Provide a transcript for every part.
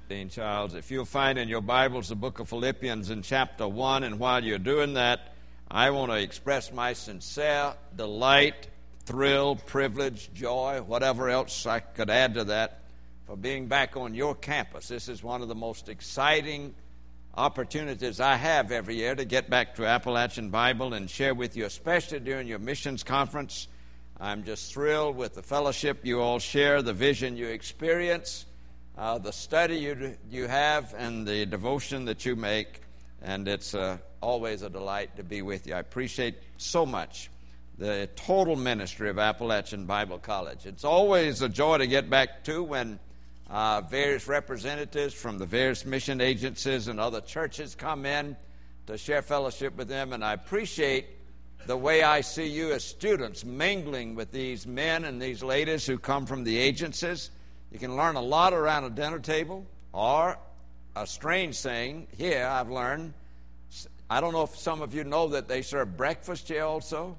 Dean Charles. If you'll find in your Bibles the book of Philippians in chapter 1, and while you're doing that, I want to express my sincere delight, thrill, privilege, joy, whatever else I could add to that, for being back on your campus. This is one of the most exciting opportunities I have every year to get back to Appalachian Bible and share with you, especially during your missions conference. I'm just thrilled with the fellowship you all share, the vision you experience, the study you have, and the devotion that you make. And it's always a delight to be with you. I appreciate so much the total ministry of Appalachian Bible College. It's always a joy to get back to when various representatives from the various mission agencies and other churches come in to share fellowship with them. And I appreciate the way I see you as students mingling with these men and these ladies who come from the agencies. You can learn a lot around a dinner table, or a strange thing here I've learned. I don't know if some of you know that they serve breakfast here also,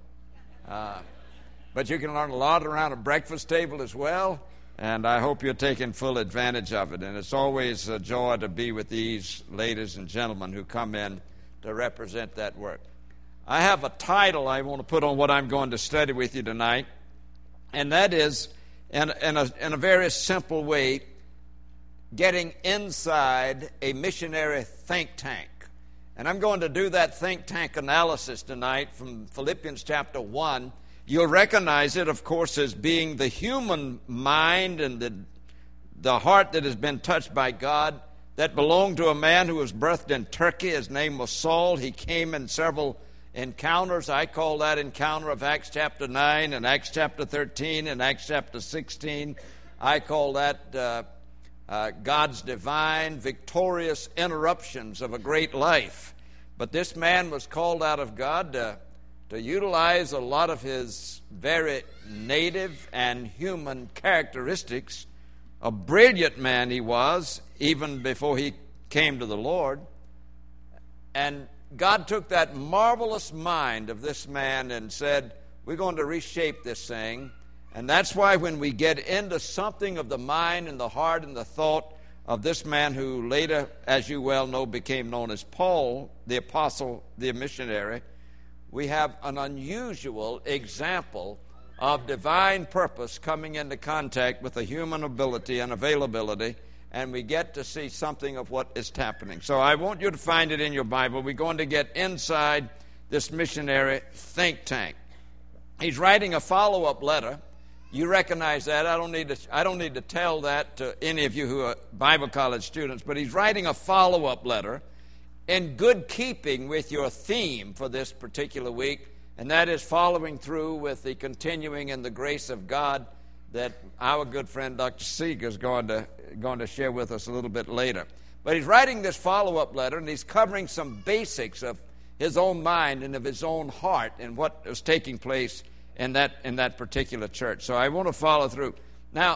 but you can learn a lot around a breakfast table as well, and I hope you're taking full advantage of it. And it's always a joy to be with these ladies and gentlemen who come in to represent that work. I have a title I want to put on what I'm going to study with you tonight, and that is, in a very simple way, getting inside a missionary think tank. And I'm going to do that think tank analysis tonight from Philippians chapter 1. You'll recognize it, of course, as being the human mind and the heart that has been touched by God, that belonged to a man who was birthed in Turkey. His name was Saul. He came in several encounters. I call that encounter of Acts chapter 9 and Acts chapter 13 and Acts chapter 16. I call that God's divine, victorious interruptions of a great life. But this man was called out of God to utilize a lot of his very native and human characteristics. A brilliant man he was, even before he came to the Lord. And God took that marvelous mind of this man and said, we're going to reshape this thing. And that's why when we get into something of the mind and the heart and the thought of this man who later, as you well know, became known as Paul, the apostle, the missionary, we have an unusual example of divine purpose coming into contact with the human ability and availability, and we get to see something of what is happening. So I want you to find it in your Bible. We're going to get inside this missionary think tank. He's writing a follow-up letter. You recognize that. I don't need to tell that to any of you who are Bible college students, but he's writing a follow-up letter in good keeping with your theme for this particular week, and that is following through with the continuing in the grace of God that our good friend Dr. Seeger is going to share with us a little bit later. But he's writing this follow-up letter, and he's covering some basics of his own mind and of his own heart and what was taking place in that particular church. So I want to follow through. Now,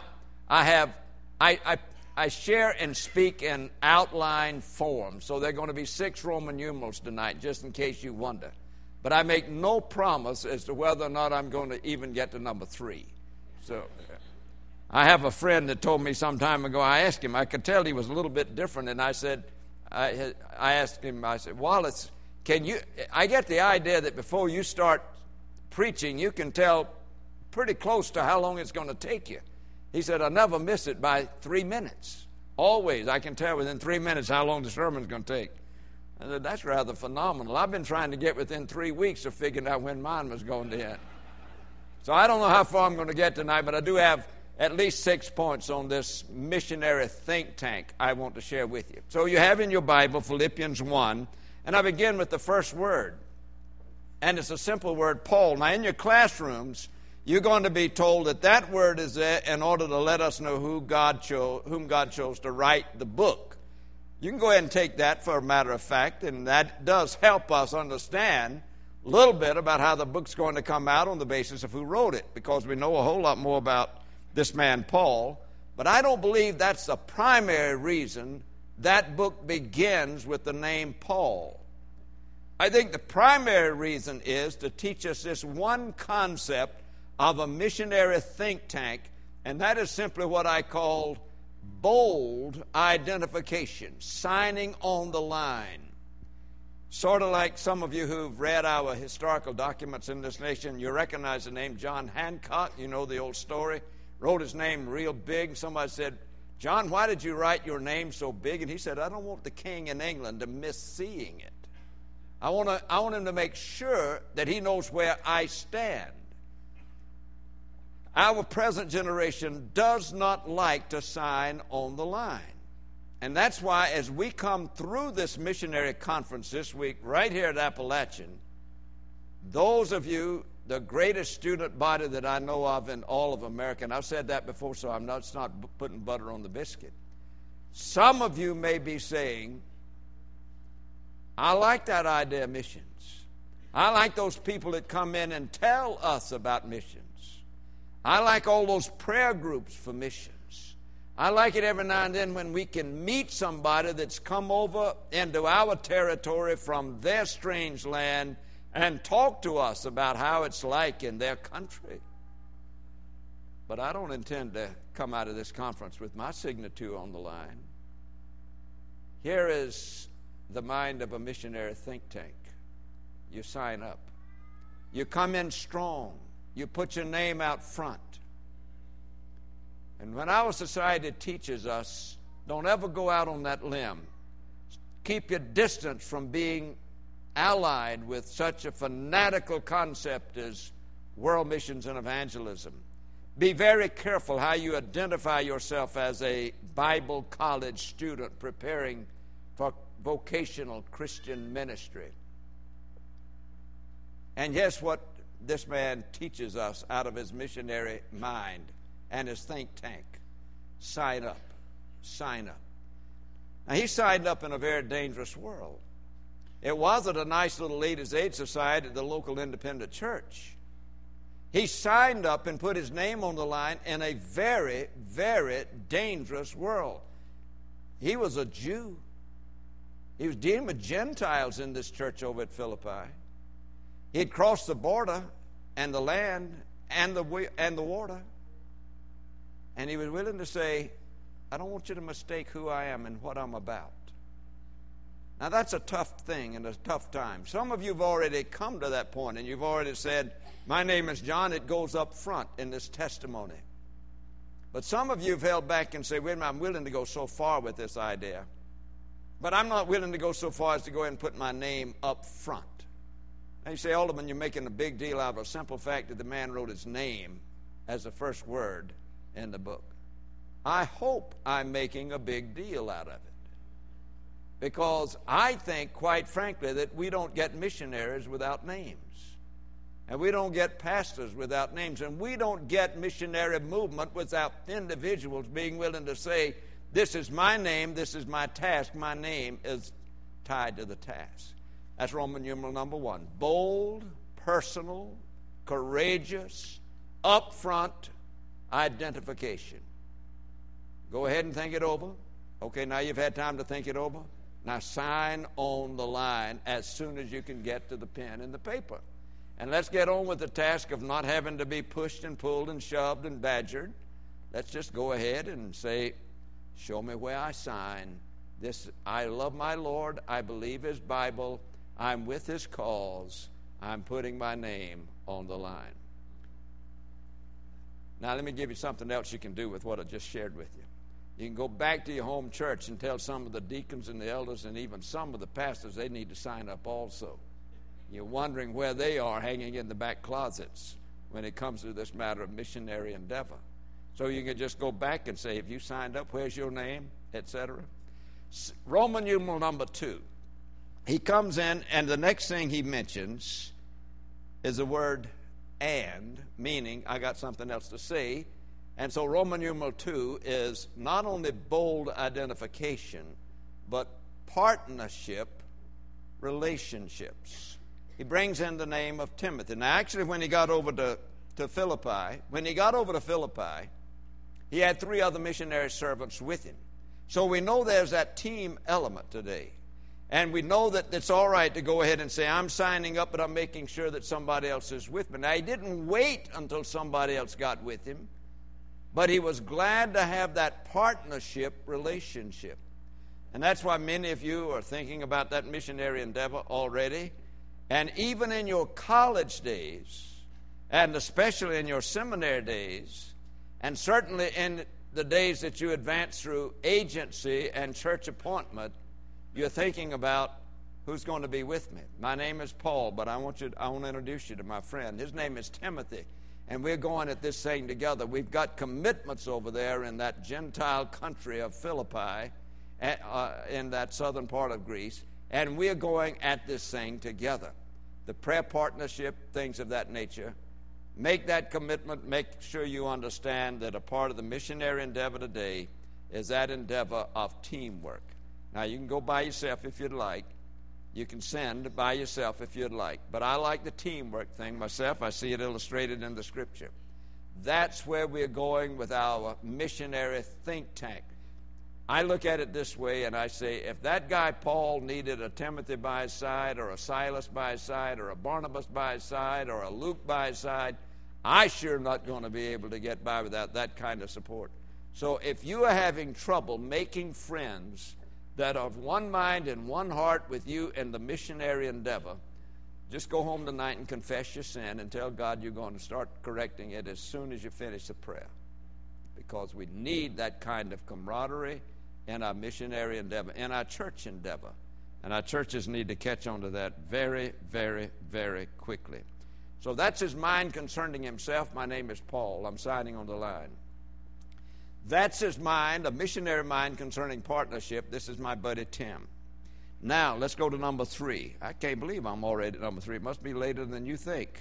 I share and speak in outline form, so there are going to be 6 Roman numerals tonight, just in case you wonder. But I make no promise as to whether or not I'm going to even get to number 3. So I have a friend that told me some time ago, I asked him, I could tell he was a little bit different, and I said, I asked him, I said, Wallace, I get the idea that before you start preaching, you can tell pretty close to how long it's going to take you. He said, I never miss it by 3 minutes. Always, I can tell within 3 minutes how long the sermon's going to take. I said, that's rather phenomenal. I've been trying to get within 3 weeks of figuring out when mine was going to end. So I don't know how far I'm going to get tonight, but I do have at least 6 points on this missionary think tank I want to share with you. So you have in your Bible Philippians 1, and I begin with the first word. And it's a simple word, Paul. Now in your classrooms, you're going to be told that word is there in order to let us know whom God chose to write the book. You can go ahead and take that for a matter of fact, and that does help us understand a little bit about how the book's going to come out on the basis of who wrote it, because we know a whole lot more about this man Paul. But I don't believe that's the primary reason that book begins with the name Paul. I think the primary reason is to teach us this one concept of a missionary think tank, and that is simply what I call bold identification, signing on the line. Sort of like some of you who've read our historical documents in this nation, you recognize the name John Hancock. You know the old story. Wrote his name real big. Somebody said, "John, why did you write your name so big?" And he said, "I don't want the king in England to miss seeing it. I want him to make sure that he knows where I stand." Our present generation does not like to sign on the line. And that's why as we come through this missionary conference this week, right here at Appalachian, those of you, the greatest student body that I know of in all of America, and I've said that before, so it's not putting butter on the biscuit. Some of you may be saying, "I like that idea of missions. I like those people that come in and tell us about missions. I like all those prayer groups for missions. I like it every now and then when we can meet somebody that's come over into our territory from their strange land and talk to us about how it's like in their country." But I don't intend to come out of this conference with my signature on the line. Here is the mind of a missionary think tank. You sign up. You come in strong. You put your name out front. And when our society teaches us, don't ever go out on that limb. Keep your distance from being allied with such a fanatical concept as world missions and evangelism. Be very careful how you identify yourself as a Bible college student preparing for vocational Christian ministry. And guess what this man teaches us out of his missionary mind and his think tank? Sign up. Sign up. Now, he signed up in a very dangerous world. It wasn't a nice little ladies' aid society at the local independent church. He signed up and put his name on the line in a very, very dangerous world. He was a Jew. He was dealing with Gentiles in this church over at Philippi. He'd crossed the border and the land and the water. And he was willing to say, "I don't want you to mistake who I am and what I'm about." Now, that's a tough thing and a tough time. Some of you have already come to that point, and you've already said, "My name is John." It goes up front in this testimony. But some of you have held back and say, "Wait a minute, I'm willing to go so far with this idea, but I'm not willing to go so far as to go ahead and put my name up front." Now, you say, "Alderman, you're making a big deal out of a simple fact that the man wrote his name as the first word in the book." I hope I'm making a big deal out of it, because I think, quite frankly, that we don't get missionaries without names, and we don't get pastors without names, and we don't get missionary movement without individuals being willing to say, "This is my name, this is my task, my name is tied to the task." That's Roman numeral number 1. Bold, personal, courageous, upfront identification. Go ahead and think it over. Okay, now you've had time to think it over. Now sign on the line as soon as you can get to the pen and the paper. And let's get on with the task of not having to be pushed and pulled and shoved and badgered. Let's just go ahead and say, "Show me where I sign. This, I love my Lord. I believe His Bible. I'm with His cause. I'm putting my name on the line." Now, let me give you something else you can do with what I just shared with you. You can go back to your home church and tell some of the deacons and the elders and even some of the pastors they need to sign up also. You're wondering where they are hanging in the back closets when it comes to this matter of missionary endeavor. So you can just go back and say, "Have you signed up? Where's your name?" etc. Roman numeral number 2. He comes in, and the next thing he mentions is the word "and," meaning I got something else to say. And so Roman numeral 2 is not only bold identification, but partnership relationships. He brings in the name of Timothy. Now, actually, when he got over to Philippi, he had 3 other missionary servants with him. So we know there's that team element today. And we know that it's all right to go ahead and say, "I'm signing up, but I'm making sure that somebody else is with me." Now, he didn't wait until somebody else got with him, but he was glad to have that partnership relationship. And that's why many of you are thinking about that missionary endeavor already. And even in your college days, and especially in your seminary days, and certainly in the days that you advance through agency and church appointment, you're thinking about who's going to be with me. My name is Paul, but I want to introduce you to my friend. His name is Timothy, and we're going at this thing together. We've got commitments over there in that Gentile country of Philippi, in that southern part of Greece, and we're going at this thing together. The prayer partnership, things of that nature. Make that commitment. Make sure you understand that a part of the missionary endeavor today is that endeavor of teamwork. Now, you can go by yourself if you'd like. You can send by yourself if you'd like. But I like the teamwork thing myself. I see it illustrated in the Scripture. That's where we're going with our missionary think tank. I look at it this way, and I say, if that guy Paul needed a Timothy by his side, or a Silas by his side, or a Barnabas by his side, or a Luke by his side, I sure not going to be able to get by without that kind of support. So if you are having trouble making friends that are of one mind and one heart with you in the missionary endeavor, just go home tonight and confess your sin and tell God you're going to start correcting it as soon as you finish the prayer. Because we need that kind of camaraderie in our missionary endeavor, in our church endeavor. And our churches need to catch on to that very, very, very quickly. So that's his mind concerning himself. My name is Paul. I'm signing on the line. That's his mind, a missionary mind concerning partnership. This is my buddy Tim. Now, let's go to number 3. I can't believe I'm already at number 3. It must be later than you think.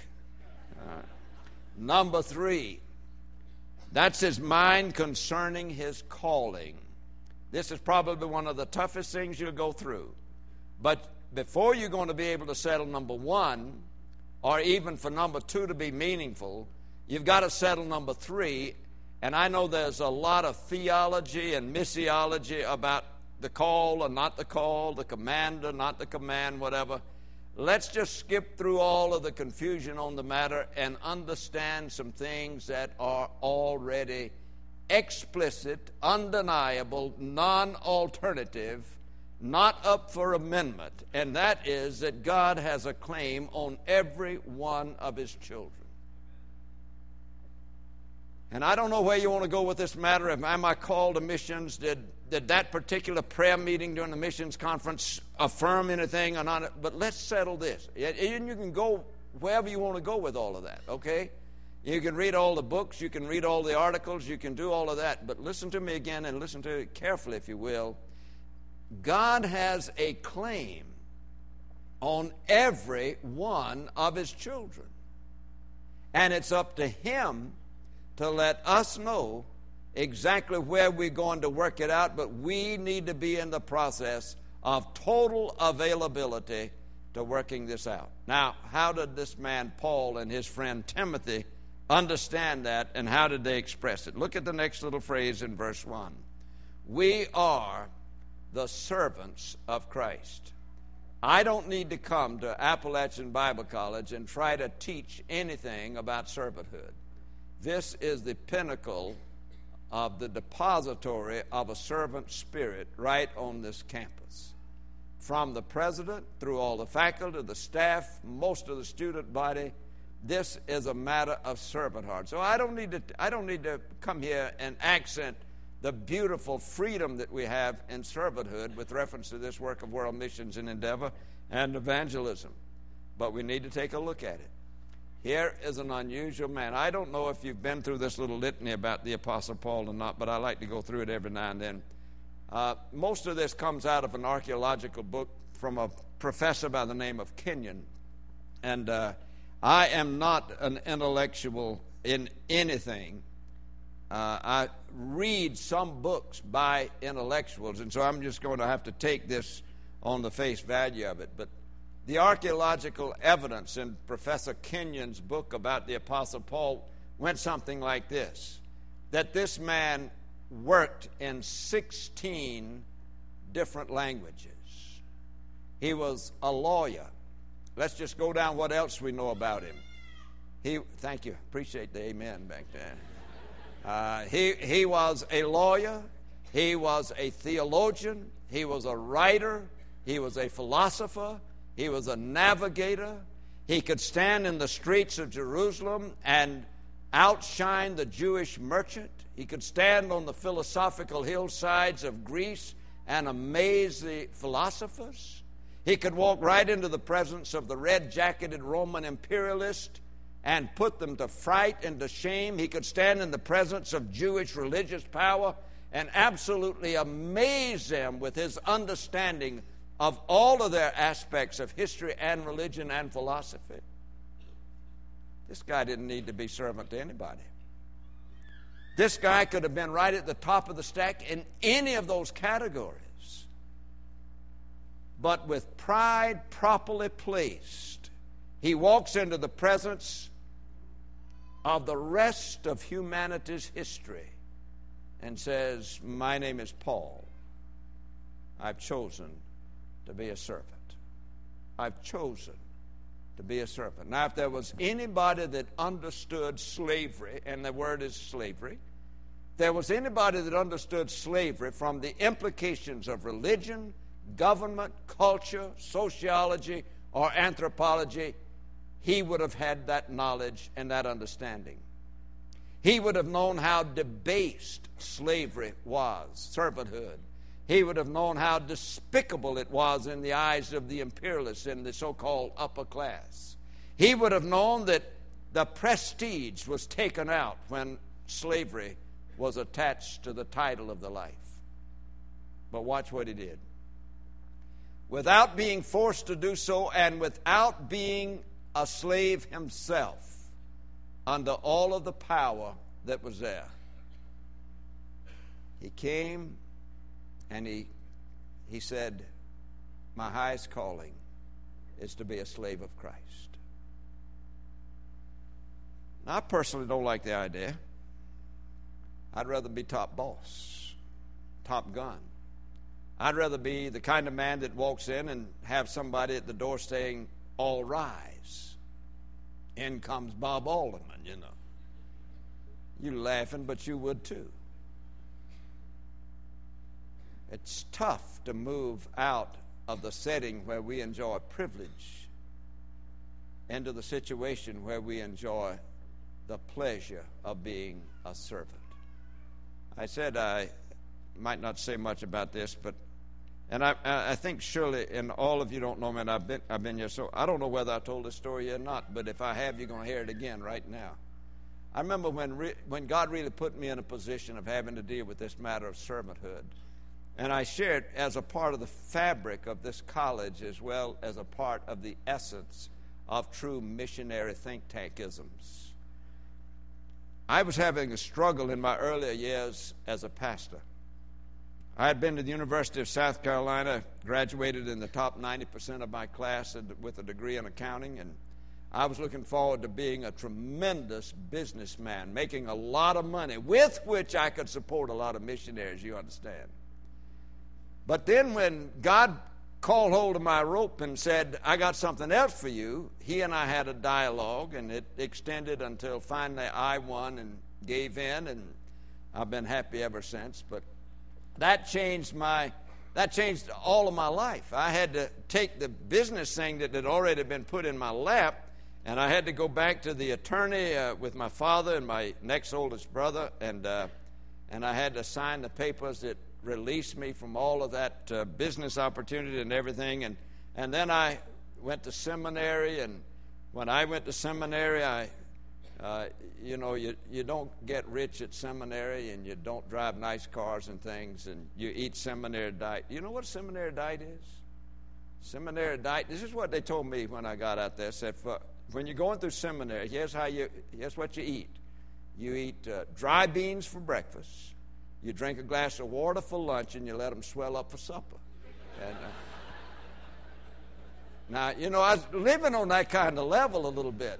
Number 3. That's his mind concerning his calling. This is probably one of the toughest things you'll go through. But before you're going to be able to settle number 1, or even for number 2 to be meaningful, you've got to settle number 3. And I know there's a lot of theology and missiology about the call or not the call, the command or not the command, whatever. Let's just skip through all of the confusion on the matter and understand some things that are already explicit, undeniable, non-alternative, not up for amendment. And that is that God has a claim on every one of his children. And I don't know where you want to go with this matter. Am I called to missions? Did that particular prayer meeting during the missions conference affirm anything or not? But let's settle this. And you can go wherever you want to go with all of that, okay? You can read all the books. You can read all the articles. You can do all of that. But listen to me again, and listen to it carefully, if you will. God has a claim on every one of his children. And it's up to him to let us know exactly where we're going to work it out, but we need to be in the process of total availability to working this out. Now, how did this man Paul and his friend Timothy understand that, and how did they express it? Look at the next little phrase in verse 1. We are the servants of Christ. I don't need to come to Appalachian Bible College and try to teach anything about servanthood. This is the pinnacle of the depository of a servant spirit right on this campus. From the president through all the faculty, the staff, most of the student body, this is a matter of servant heart. So I don't need to come here and accent the beautiful freedom that we have in servanthood with reference to this work of world missions and endeavor and evangelism. But we need to take a look at it. Here is an unusual man. I don't know if you've been through this little litany about the Apostle Paul or not, but I like to go through it every now and then. Most of this comes out of an archaeological book from a professor by the name of Kenyon. And I am not an intellectual in anything. I read some books by intellectuals, and so I'm just going to have to take this on the face value of it. But the archaeological evidence in Professor Kenyon's book about the Apostle Paul went something like this, that this man worked in 16 different languages. He was a lawyer. Let's just go down what else we know about him. Thank you. Appreciate the amen back there. He was a lawyer. He was a theologian. He was a writer. He was a philosopher. He was a navigator. He could stand in the streets of Jerusalem and outshine the Jewish merchant. He could stand on the philosophical hillsides of Greece and amaze the philosophers. He could walk right into the presence of the red-jacketed Roman imperialist and put them to fright and to shame. He could stand in the presence of Jewish religious power and absolutely amaze them with his understanding of all of their aspects of history and religion and philosophy. This guy didn't need to be servant to anybody. This guy could have been right at the top of the stack in any of those categories. But with pride properly placed, he walks into the presence of the rest of humanity's history and says, my name is Paul. I've chosen to be a servant. I've chosen to be a servant. Now, if there was anybody that understood slavery, and the word is slavery, if there was anybody that understood slavery from the implications of religion, government, culture, sociology, or anthropology, he would have had that knowledge and that understanding. He would have known how debased slavery was, servanthood. He would have known how despicable it was in the eyes of the imperialists in the so-called upper class. He would have known that the prestige was taken out when slavery was attached to the title of the life. But watch what he did. Without being forced to do so and without being a slave himself, under all of the power that was there, he came and he said, my highest calling is to be a slave of Christ. Now, I personally don't like the idea. I'd rather be top boss, top gun. I'd rather be the kind of man that walks in and have somebody at the door saying, all rise. In comes Bob Alderman, you know. You laughing, but you would too. It's tough to move out of the setting where we enjoy privilege into the situation where we enjoy the pleasure of being a servant. I said I might not say much about this, but I think surely, and all of you don't know me, and I've been here, so I don't know whether I told this story or not, but if I have, you're going to hear it again right now. I remember when God really put me in a position of having to deal with this matter of servanthood, and I shared as a part of the fabric of this college as well as a part of the essence of true missionary think tankisms. I was having a struggle in my earlier years as a pastor. I had been to the University of South Carolina, graduated in the top 90% of my class with a degree in accounting, and I was looking forward to being a tremendous businessman, making a lot of money, with which I could support a lot of missionaries, you understand. But then when God called hold of my rope and said, I got something else for you, he and I had a dialogue, and it extended until finally I won and gave in, and I've been happy ever since. But that changed all of my life. I had to take the business thing that had already been put in my lap, and I had to go back to the attorney with my father and my next oldest brother, and I had to sign the papers that released me from all of that business opportunity and everything. And then I went to seminary, and when I went to seminary, you don't get rich at seminary, and you don't drive nice cars and things, and you eat seminary diet. You know what a seminary diet is? Seminary diet, this is what they told me when I got out there. Said, when you're going through seminary, here's what you eat. You eat dry beans for breakfast. You drink a glass of water for lunch, and you let them swell up for supper. And, now, I was living on that kind of level a little bit.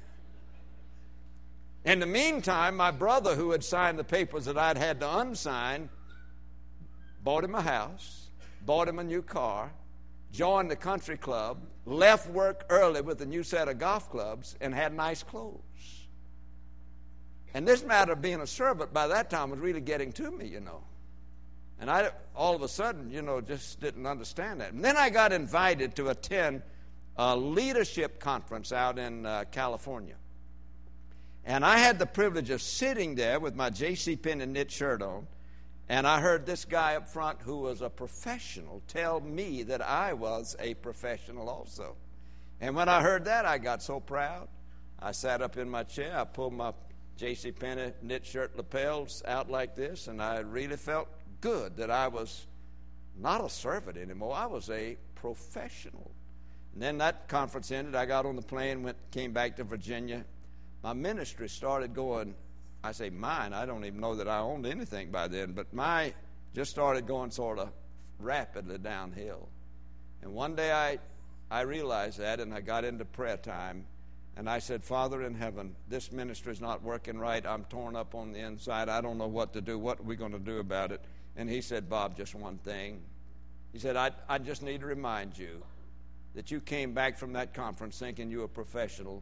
In the meantime, my brother, who had signed the papers that I'd had to unsign, bought him a house, bought him a new car, joined the country club, left work early with a new set of golf clubs, and had nice clothes. And this matter of being a servant by that time was really getting to me, you know. And I, all of a sudden, you know, just didn't understand that. And then I got invited to attend a leadership conference out in California. And I had the privilege of sitting there with my J.C. Penney knit shirt on, and I heard this guy up front who was a professional tell me that I was a professional also. And when I heard that, I got so proud. I sat up in my chair, I pulled my J.C. Penney knit shirt lapels out like this, and I really felt good that I was not a servant anymore. I was a professional. And then that conference ended. I got on the plane, came back to Virginia. My ministry started going, I say mine, I don't even know that I owned anything by then, but my just started going sort of rapidly downhill. And one day I realized that, and I got into prayer time, and I said, Father in heaven, this ministry is not working right. I'm torn up on the inside. I don't know what to do. What are we going to do about it? And he said, Bob, just one thing. He said, I just need to remind you that you came back from that conference thinking you were a professional.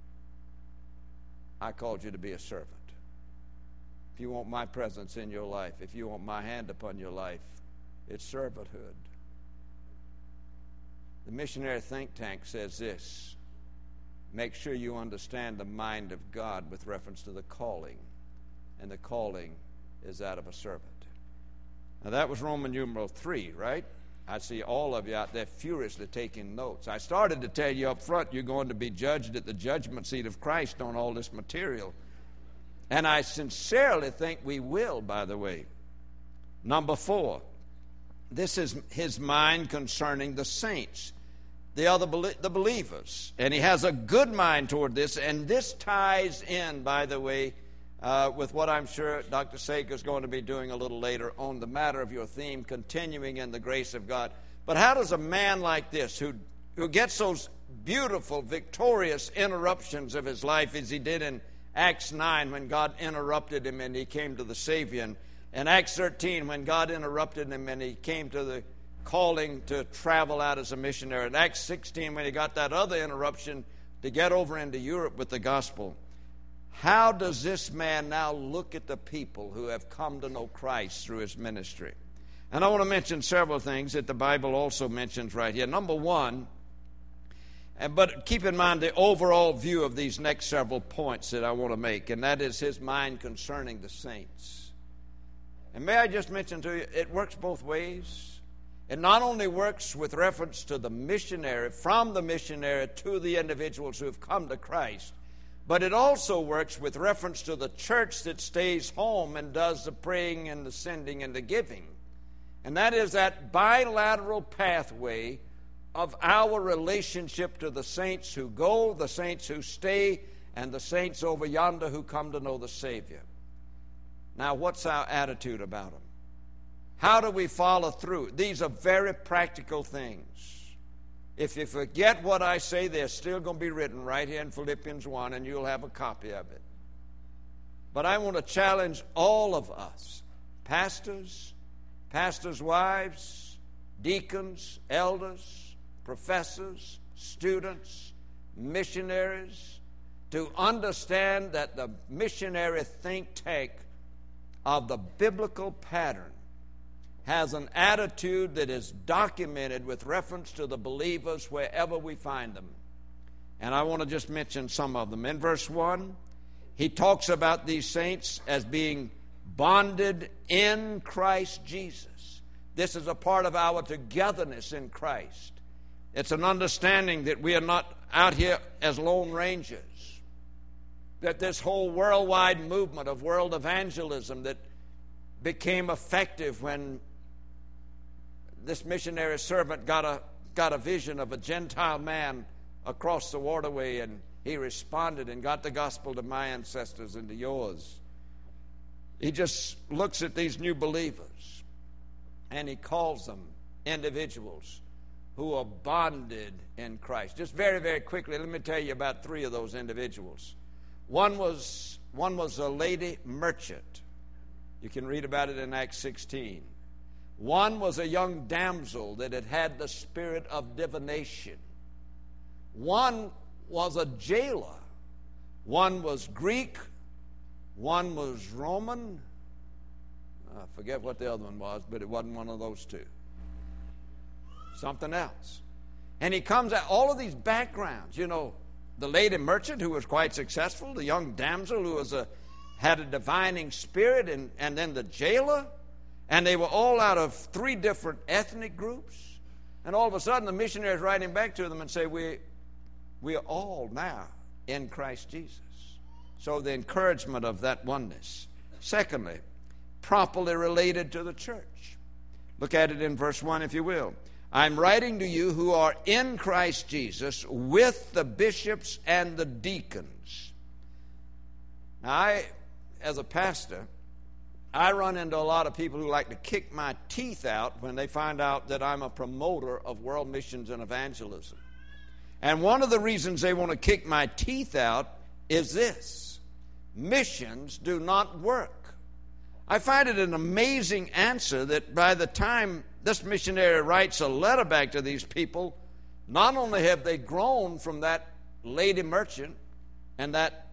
I called you to be a servant. If you want my presence in your life, if you want my hand upon your life, it's servanthood. The missionary think tank says this: make sure you understand the mind of God with reference to the calling, and the calling is that of a servant. Now that was Roman numeral 3, right? I see all of you out there furiously taking notes. I started to tell you up front you're going to be judged at the judgment seat of Christ on all this material. And I sincerely think we will, by the way. Number 4, this is his mind concerning the saints, the believers. And he has a good mind toward this, and this ties in, by the way, with what I'm sure Dr. Sager is going to be doing a little later on the matter of your theme, continuing in the grace of God. But how does a man like this, who gets those beautiful, victorious interruptions of his life as he did in Acts 9 when God interrupted him and he came to the Savior, and Acts 13 when God interrupted him and he came to the calling to travel out as a missionary, and Acts 16 when he got that other interruption to get over into Europe with the gospel. How does this man now look at the people who have come to know Christ through his ministry? And I want to mention several things that the Bible also mentions right here. Number 1, but keep in mind the overall view of these next several points that I want to make, and that is his mind concerning the saints. And may I just mention to you, it works both ways. It not only works with reference to the missionary, from the missionary to the individuals who have come to Christ, but it also works with reference to the church that stays home and does the praying and the sending and the giving. And that is that bilateral pathway of our relationship to the saints who go, the saints who stay, and the saints over yonder who come to know the Savior. Now, what's our attitude about them? How do we follow through? These are very practical things. If you forget what I say, they're still going to be written right here in Philippians 1, and you'll have a copy of it. But I want to challenge all of us, pastors, pastors' wives, deacons, elders, professors, students, missionaries, to understand that the missionary think tank of the biblical pattern has an attitude that is documented with reference to the believers wherever we find them. And I want to just mention some of them. In verse 1, he talks about these saints as being bonded in Christ Jesus. This is a part of our togetherness in Christ. It's an understanding that we are not out here as lone rangers, that this whole worldwide movement of world evangelism that became effective when this missionary servant got a vision of a Gentile man across the waterway, and he responded and got the gospel to my ancestors and to yours. He just looks at these new believers and he calls them individuals who are bonded in Christ. Just very, very quickly, let me tell you about 3 of those individuals. One was a lady merchant. You can read about it in Acts 16. One was a young damsel that had the spirit of divination. One was a jailer. One was Greek. One was Roman. I forget what the other one was, but it wasn't one of those two. Something else. And he comes out, all of these backgrounds, the lady merchant who was quite successful, the young damsel who had a divining spirit, and then the jailer, and they were all out of 3 different ethnic groups. And all of a sudden the missionaries writing back to them and say, we are all now in Christ Jesus. So the encouragement of that oneness. Secondly, properly related to the church. Look at it in verse 1, if you will. I'm writing to you who are in Christ Jesus with the bishops and the deacons. Now, as a pastor, I run into a lot of people who like to kick my teeth out when they find out that I'm a promoter of world missions and evangelism. And one of the reasons they want to kick my teeth out is this: missions do not work. I find it an amazing answer that by the time this missionary writes a letter back to these people, not only have they grown from that lady merchant and that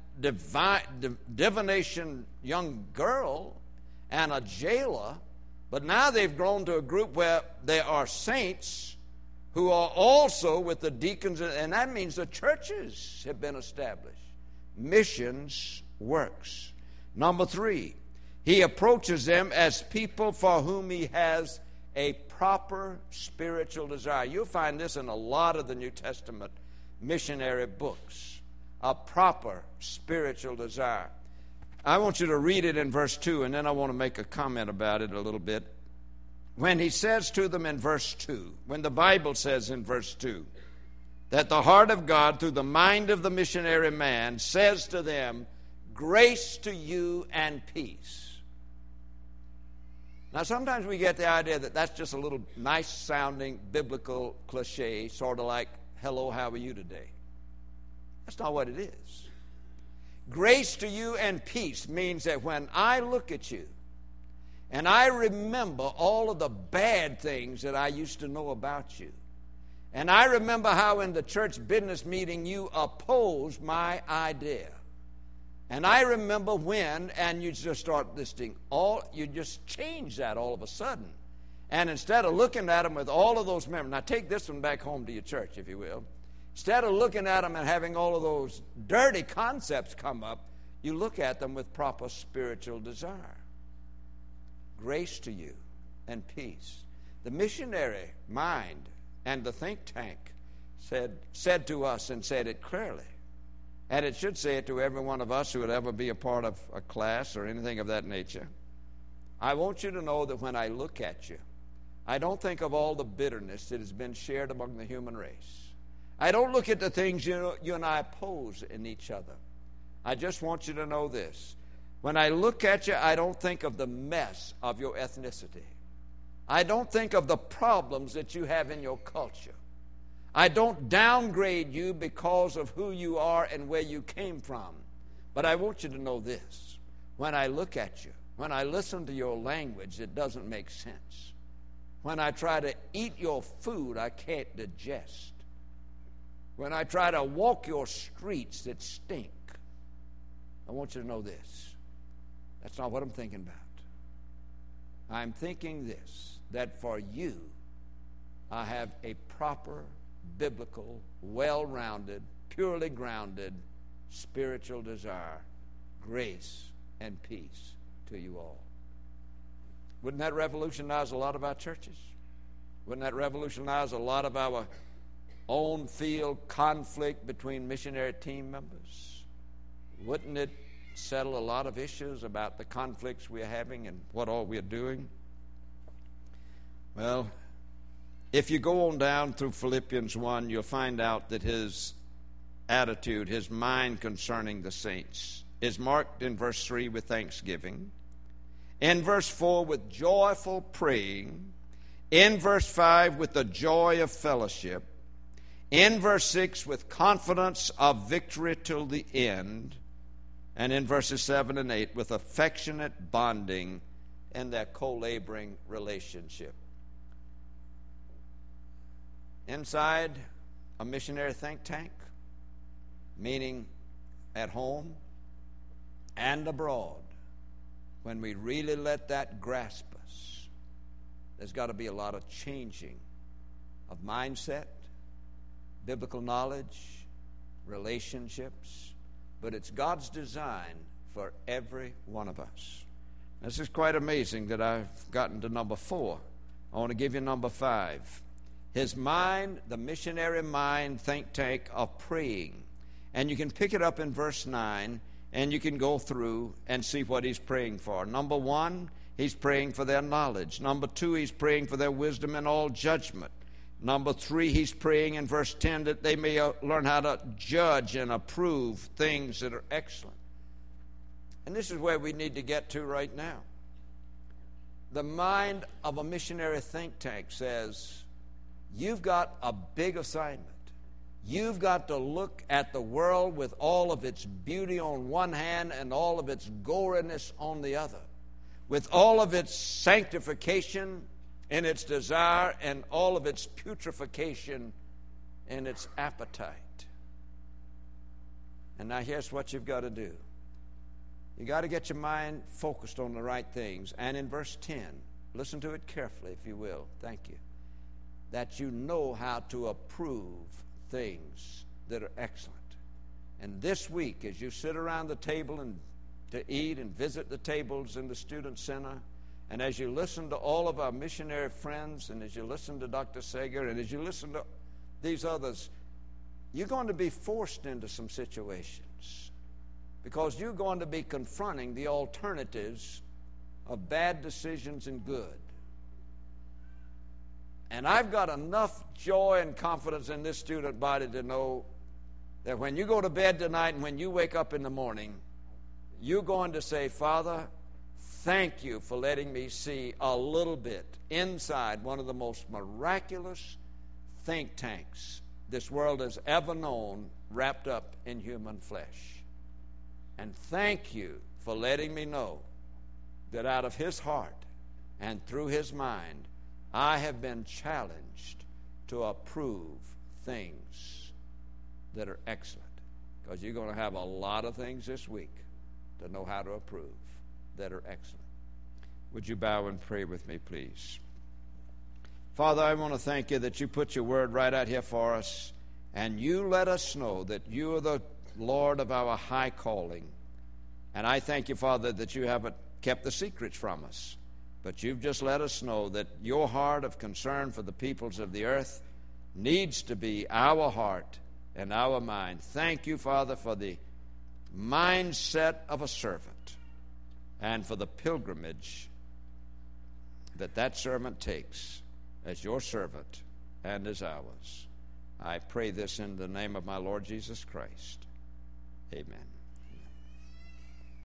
divination young girl and a jailer, but now they've grown to a group where there are saints who are also with the deacons, and that means the churches have been established. Missions works. Number 3, he approaches them as people for whom he has a proper spiritual desire. You'll find this in a lot of the New Testament missionary books. A proper spiritual desire. I want you to read it in verse 2, and then I want to make a comment about it a little bit. When he says to them in verse 2, when the Bible says in verse 2, that the heart of God through the mind of the missionary man says to them, grace to you and peace. Now, sometimes we get the idea that that's just a little nice-sounding biblical cliche, sort of like, hello, how are you today? That's not what it is. Grace to you and peace means that when I look at you and I remember all of the bad things that I used to know about you, and I remember how in the church business meeting you opposed my idea, and I remember when, and you just start listing you just change that all of a sudden. And instead of looking at them with all of those memories, now take this one back home to your church, if you will. Instead of looking at them and having all of those dirty concepts come up, you look at them with proper spiritual desire. Grace to you and peace. The missionary mind and the think tank said to us and said it clearly. And it should say it to every one of us who would ever be a part of a class or anything of that nature. I want you to know that when I look at you, I don't think of all the bitterness that has been shared among the human race. I don't look at the things you and I oppose in each other. I just want you to know this. When I look at you, I don't think of the mess of your ethnicity. I don't think of the problems that you have in your culture. I don't downgrade you because of who you are and where you came from. But I want you to know this. When I look at you, when I listen to your language, it doesn't make sense. When I try to eat your food, I can't digest. When I try to walk your streets that stink, I want you to know this. That's not what I'm thinking about. I'm thinking this, that for you, I have a proper, biblical, well-rounded, purely grounded, spiritual desire, grace and peace to you all. Wouldn't that revolutionize a lot of our churches? Wouldn't that revolutionize a lot of our own field conflict between missionary team members? Wouldn't it settle a lot of issues about the conflicts we're having and what all we're doing? Well, if you go on down through Philippians 1, you'll find out that his attitude, his mind concerning the saints, is marked in verse 3 with thanksgiving, in verse 4 with joyful praying, in verse 5 with the joy of fellowship, in verse 6 with confidence of victory till the end, and in verses 7 and 8 with affectionate bonding in their co-laboring relationship. Inside a missionary think tank, meaning at home, and abroad, when we really let that grasp us, there's got to be a lot of changing of mindset, biblical knowledge, relationships, but it's God's design for every one of us. This is quite amazing that I've gotten to number 4. I want to give you number 5. His mind, the missionary mind think tank of praying. And you can pick it up in verse 9, and you can go through and see what he's praying for. Number 1, he's praying for their knowledge. Number 2, he's praying for their wisdom in all judgment. Number 3, he's praying in verse 10 that they may learn how to judge and approve things that are excellent. And this is where we need to get to right now. The mind of a missionary think tank says, you've got a big assignment. You've got to look at the world with all of its beauty on one hand and all of its goriness on the other, with all of its sanctification in its desire and all of its putrefaction in its appetite. And now here's what you've got to do. You got to get your mind focused on the right things. And in verse 10, listen to it carefully if you will. Thank you. That you know how to approve things that are excellent. And this week, as you sit around the table and to eat and visit the tables in the student center, and as you listen to all of our missionary friends, and as you listen to Dr. Sager, and as you listen to these others, you're going to be forced into some situations because you're going to be confronting the alternatives of bad decisions and good. And I've got enough joy and confidence in this student body to know that when you go to bed tonight and when you wake up in the morning, you're going to say, Father, thank you for letting me see a little bit inside one of the most miraculous think tanks this world has ever known, wrapped up in human flesh. And thank you for letting me know that out of his heart and through his mind, I have been challenged to approve things that are excellent. Because you're going to have a lot of things this week to know how to approve that are excellent. Would you bow and pray with me, please? Father, I want to thank you that you put your word right out here for us, and you let us know that you are the Lord of our high calling. And I thank you, Father, that you haven't kept the secrets from us, but you've just let us know that your heart of concern for the peoples of the earth needs to be our heart and our mind. Thank you, Father, for the mindset of a servant and for the pilgrimage that servant takes as your servant and as ours. I pray this in the name of my Lord Jesus Christ. Amen.